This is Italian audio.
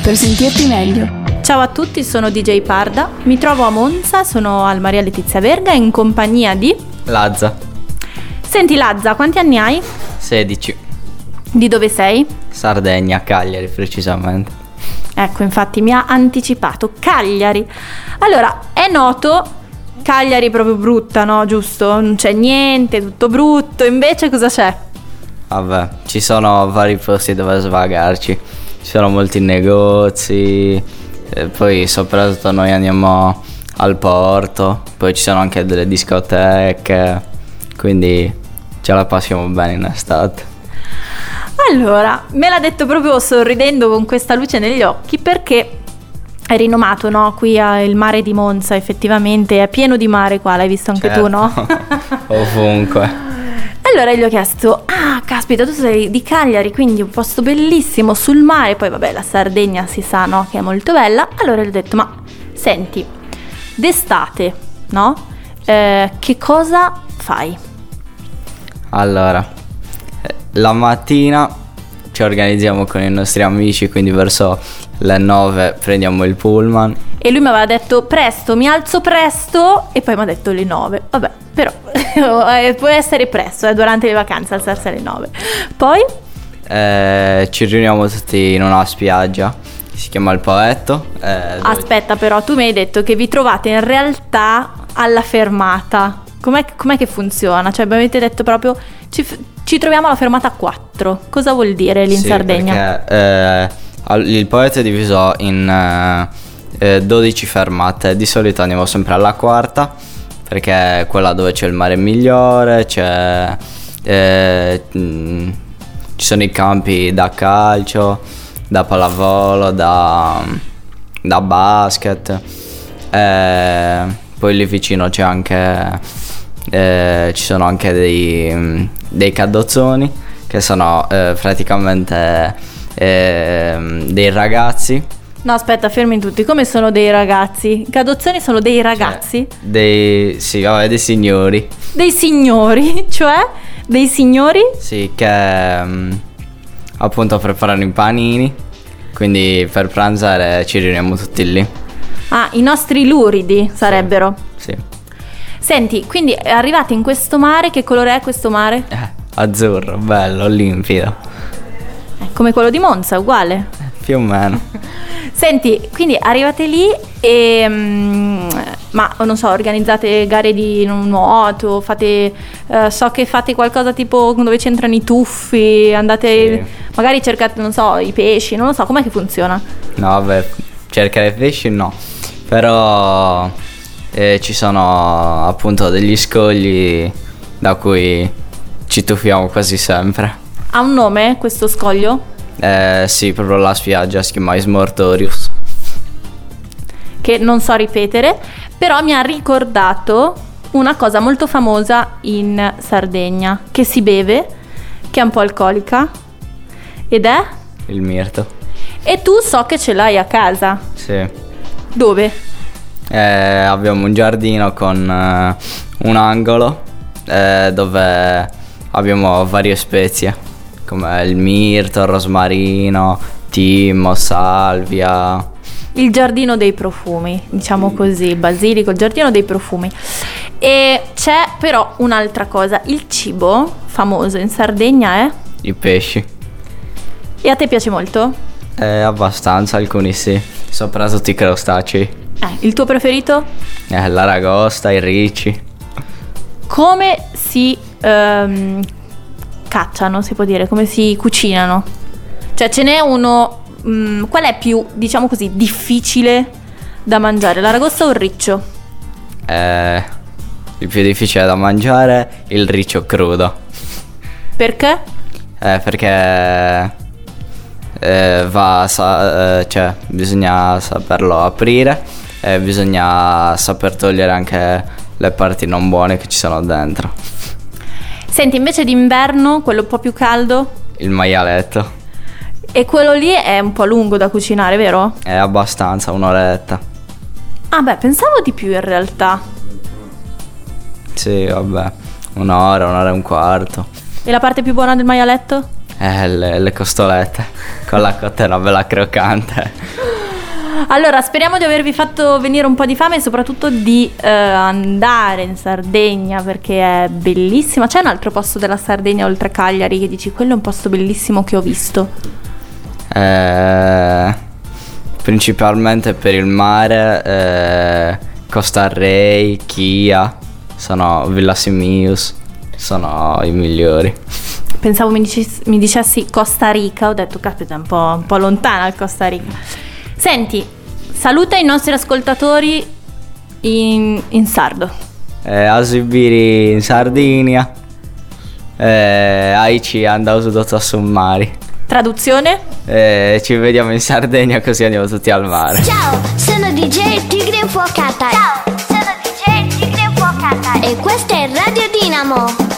per sentirti meglio. Ciao a tutti, sono DJ Parda, mi trovo a Monza, sono al Maria Letizia Verga in compagnia di... Lazza. Senti Lazza, quanti anni hai? 16. Di dove sei? Sardegna, Cagliari precisamente. Ecco, infatti mi ha anticipato, Cagliari. Allora, è noto, Cagliari è proprio brutta, no? Giusto? Non c'è niente, tutto brutto, invece cosa c'è? Vabbè, ci sono vari posti dove svagarci, ci sono molti negozi, poi soprattutto noi andiamo al porto, poi ci sono anche delle discoteche, quindi ce la passiamo bene in estate. Allora, me l'ha detto proprio sorridendo con questa luce negli occhi perché è rinomato, no? Qui il mare di Monza effettivamente è pieno di mare qua, l'hai visto anche tu, no? Ovunque. Allora gli ho chiesto, caspita, tu sei di Cagliari, quindi un posto bellissimo sul mare, poi vabbè la Sardegna si sa, no? Che è molto bella. Allora gli ho detto, ma senti, d'estate, no? Che cosa fai? Allora, la mattina ci organizziamo con i nostri amici, quindi verso le 9 prendiamo il pullman. E lui mi aveva detto presto, mi alzo presto, e poi mi ha detto le 9. Vabbè, però può essere presto, durante le vacanze alzarsi alle 9. Poi? Ci riuniamo tutti in una spiaggia che si chiama Il Poetto. Aspetta, però tu mi hai detto che vi trovate in realtà alla fermata. Com'è che funziona? Cioè avete detto proprio ci troviamo alla fermata 4. Cosa vuol dire lì in Sardegna? Perché il Poetto è diviso in 12 fermate. Di solito andiamo sempre alla quarta, perché è quella dove c'è il mare migliore, ci sono i campi da calcio, da pallavolo, da basket, poi lì vicino c'è anche ci sono anche dei cadozzoni che sono praticamente dei ragazzi. No, aspetta, fermi tutti. Come sono dei ragazzi? I cadozzoni sono dei ragazzi? Dei signori. Dei signori? Cioè? Dei signori? Sì, che appunto preparano i panini. Quindi per pranzare ci riuniamo tutti lì. Ah, i nostri luridi sarebbero. Sì. Senti, quindi arrivati in questo mare, che colore è questo mare? Azzurro, bello, limpido. Come quello di Monza, uguale? Più o meno. Senti, quindi arrivate lì e ma non so, organizzate gare di nuoto, fate so che fate qualcosa tipo dove c'entrano i tuffi, andate magari cercate, non so, i pesci, non lo so, com'è che funziona? No, vabbè, cercare pesci no, però ci sono appunto degli scogli da cui ci tuffiamo quasi sempre. Ha un nome questo scoglio? Sì, proprio la spiaggia si chiama Ismortorius, che non so ripetere, però mi ha ricordato una cosa molto famosa in Sardegna che si beve, che è un po' alcolica, ed è? il mirto. E tu so che ce l'hai a casa. Sì. Dove? Abbiamo un giardino con un angolo dove abbiamo varie spezie come il mirto, il rosmarino, timo, salvia. Il giardino dei profumi, diciamo così, basilico, il giardino dei profumi. E c'è però un'altra cosa, il cibo famoso in Sardegna è? I pesci. E a te piace molto? Abbastanza, alcuni sì, soprattutto i crostacei. Il tuo preferito? L'aragosta, i ricci. Come si cacciano, si può dire, come si cucinano? Cioè ce n'è uno, qual è più, diciamo così, difficile da mangiare, l'aragosta o il riccio? Il più difficile da mangiare è il riccio crudo. Perché? Perché cioè bisogna saperlo aprire e bisogna saper togliere anche le parti non buone che ci sono dentro. Senti, invece d'inverno, quello un po' più caldo? Il maialetto. E quello lì è un po' lungo da cucinare, vero? È abbastanza, un'oretta. Ah beh, pensavo di più in realtà. Sì, vabbè, un'ora e un quarto. E la parte più buona del maialetto? Le costolette con la cotta bella croccante. Allora, speriamo di avervi fatto venire un po' di fame e soprattutto di andare in Sardegna, perché è bellissima. C'è un altro posto della Sardegna oltre a Cagliari che dici quello è un posto bellissimo che ho visto? Principalmente per il mare, Costa Rey, Chia, Villa Simius, sono i migliori. Pensavo mi dicessi Costa Rica, ho detto caspita, è un po' lontana il Costa Rica. Senti, saluta i nostri ascoltatori in sardo. Asibiri in Sardinia, Aici andavo su Dotto Sommari. Traduzione? Ci vediamo in Sardegna così andiamo tutti al mare. Ciao, sono DJ Tigre Infuocata. Ciao, sono DJ Tigre Infuocata. E questa è Radio Dinamo.